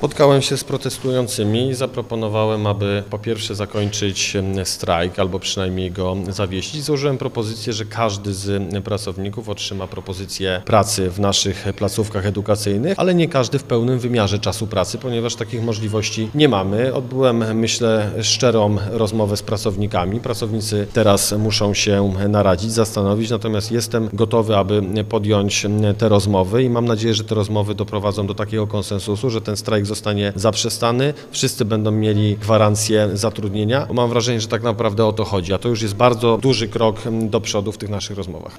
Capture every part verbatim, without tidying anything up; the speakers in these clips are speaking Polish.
Spotkałem się z protestującymi i zaproponowałem, aby po pierwsze zakończyć strajk albo przynajmniej go zawiesić. Złożyłem propozycję, że każdy z pracowników otrzyma propozycję pracy w naszych placówkach edukacyjnych, ale nie każdy w pełnym wymiarze czasu pracy, ponieważ takich możliwości nie mamy. Odbyłem, myślę, szczerą rozmowę z pracownikami. Pracownicy teraz muszą się naradzić, zastanowić, natomiast jestem gotowy, aby podjąć te rozmowy i mam nadzieję, że te rozmowy doprowadzą do takiego konsensusu, że ten strajk zostanie zaprzestany, wszyscy będą mieli gwarancję zatrudnienia. Mam wrażenie, że tak naprawdę o to chodzi, a to już jest bardzo duży krok do przodu w tych naszych rozmowach.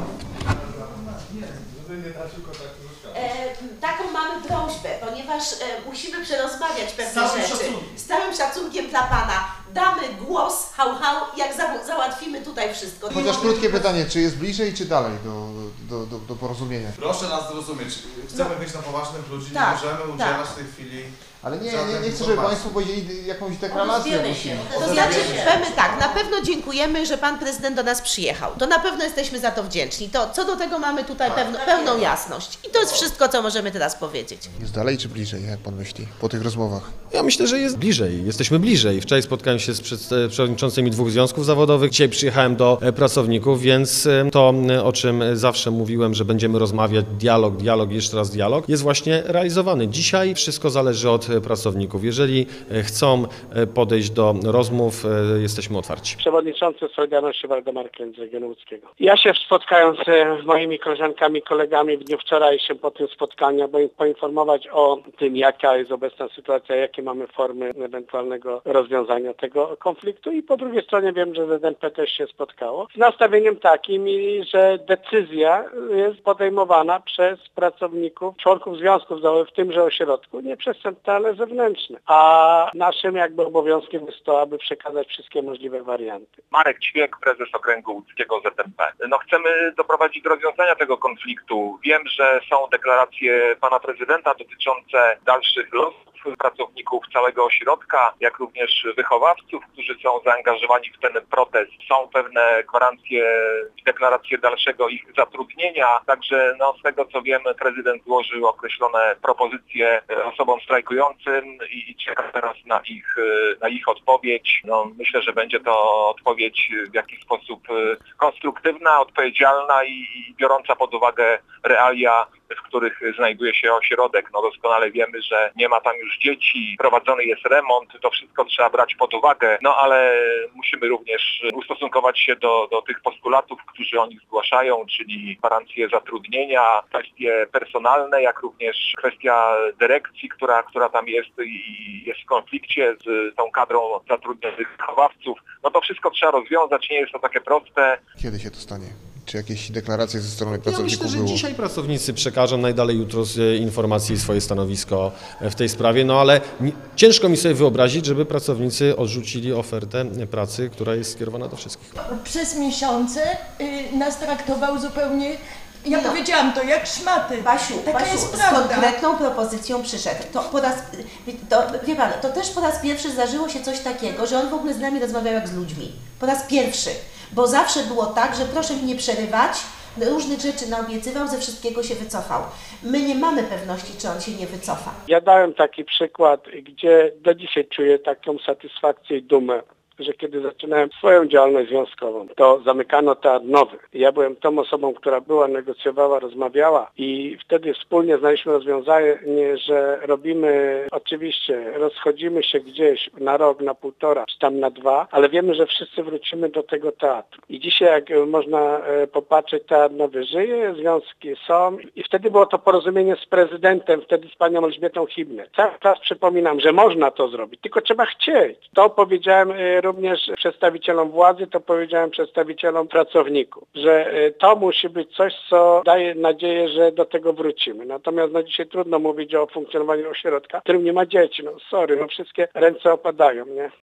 E, taką mamy prośbę, ponieważ e, musimy przerozmawiać pewne Z całym rzeczy. szacunkiem. Z całym szacunkiem dla Pana. Damy głos, hał, hał, jak za, załatwimy tutaj wszystko. Chociaż krótkie pytanie, czy jest bliżej, czy dalej do, do, do, do porozumienia? Proszę nas zrozumieć. Chcemy być na poważnych ludzi, Tak, nie możemy udzielać tak. w tej chwili. Ale nie, nie, żadnych nie chcę, żeby informacji. Państwo powiedzieli jakąś deklarację. Odezwiemy musimy. się. To Odezwiemy znaczy, się. powiem tak, na pewno dziękujemy, że Pan Prezydent do nas przyjechał. To na pewno jesteśmy za to wdzięczni. To, co do tego mamy tutaj pewno, pełną jasność. I to jest wszystko, co możemy teraz powiedzieć. Jest dalej czy bliżej, jak Pan myśli, po tych rozmowach? Ja myślę, że jest bliżej, jesteśmy bliżej. Wczoraj spotkałem się z przed- przewodniczącymi dwóch związków zawodowych, dzisiaj przyjechałem do e, pracowników, więc e, to, e, o czym zawsze mówiłem, że będziemy rozmawiać, dialog, dialog, jeszcze raz dialog, jest właśnie realizowany. Dzisiaj wszystko zależy od e, pracowników. Jeżeli e, chcą e, podejść do rozmów, e, jesteśmy otwarci. Przewodniczący Solidarności Waldemar Klęc z regionu łódzkiego. Ja się spotkałem z moimi koleżankami, kolegami w dniu wczorajszym po tym spotkaniu, aby im poinformować o tym, jaka jest obecna sytuacja, jakie mamy formy ewentualnego rozwiązania tego konfliktu i po drugiej stronie wiem, że Z N P też się spotkało z nastawieniem takim, że decyzja jest podejmowana przez pracowników, członków związków zawodowych w tymże ośrodku, nie przez centrale zewnętrzne. A naszym jakby obowiązkiem jest to, aby przekazać wszystkie możliwe warianty. Marek Ćwiek, prezes Okręgu Łódzkiego Z N P. No chcemy doprowadzić do rozwiązania tego konfliktu. Wiem, że są deklaracje pana prezydenta dotyczące dalszych losów pracowników całego ośrodka, jak również wychowawców, którzy są zaangażowani w ten protest. Są pewne gwarancje i deklaracje dalszego ich zatrudnienia. Także no, z tego co wiem, prezydent złożył określone propozycje osobom strajkującym i czeka teraz na ich, na ich odpowiedź. No, myślę, że będzie to odpowiedź w jakiś sposób konstruktywna, odpowiedzialna i biorąca pod uwagę realia, w których znajduje się ośrodek. No doskonale wiemy, że nie ma tam już dzieci, prowadzony jest remont, to wszystko trzeba brać pod uwagę, no ale musimy również ustosunkować się do, do tych postulatów, którzy oni zgłaszają, czyli gwarancje zatrudnienia, kwestie personalne, jak również kwestia dyrekcji, która, która tam jest i jest w konflikcie z tą kadrą zatrudnionych wychowawców. No to wszystko trzeba rozwiązać, nie jest to takie proste. Kiedy się to stanie? Czy jakieś deklaracje ze strony Ja pracowników myślę, że było? dzisiaj pracownicy przekażą najdalej jutro z informacji i swoje stanowisko w tej sprawie, no ale nie, ciężko mi sobie wyobrazić, żeby pracownicy odrzucili ofertę pracy, która jest skierowana do wszystkich. Przez miesiące y, nas traktował zupełnie, ja No. powiedziałam to, jak szmaty. Basiu, Taka Basiu jest z prawda. konkretną propozycją przyszedł. To po raz, to, wie Pan, to też po raz pierwszy zdarzyło się coś takiego, że on w ogóle z nami rozmawiał jak z ludźmi. Po raz pierwszy. Bo zawsze było tak, że proszę mi nie przerywać, różnych rzeczy naobiecywał, ze wszystkiego się wycofał. My nie mamy pewności, czy on się nie wycofa. Ja dałem taki przykład, gdzie do dzisiaj czuję taką satysfakcję i dumę, że kiedy zaczynałem swoją działalność związkową, to zamykano teatr nowy. Ja byłem tą osobą, która była, negocjowała, rozmawiała i wtedy wspólnie znaleźliśmy rozwiązanie, że robimy, oczywiście rozchodzimy się gdzieś na rok, na półtora, czy tam na dwa, ale wiemy, że wszyscy wrócimy do tego teatru. I dzisiaj, jak można popatrzeć, teatr nowy żyje, związki są i wtedy było to porozumienie z prezydentem, wtedy z panią Elżbietą Hibner. Cały czas przypominam, że można to zrobić, tylko trzeba chcieć. To powiedziałem również przedstawicielom władzy, to powiedziałem przedstawicielom pracowników, że to musi być coś, co daje nadzieję, że do tego wrócimy. Natomiast no, dzisiaj trudno mówić o funkcjonowaniu ośrodka, w którym nie ma dzieci. No sorry, no wszystkie ręce opadają, nie?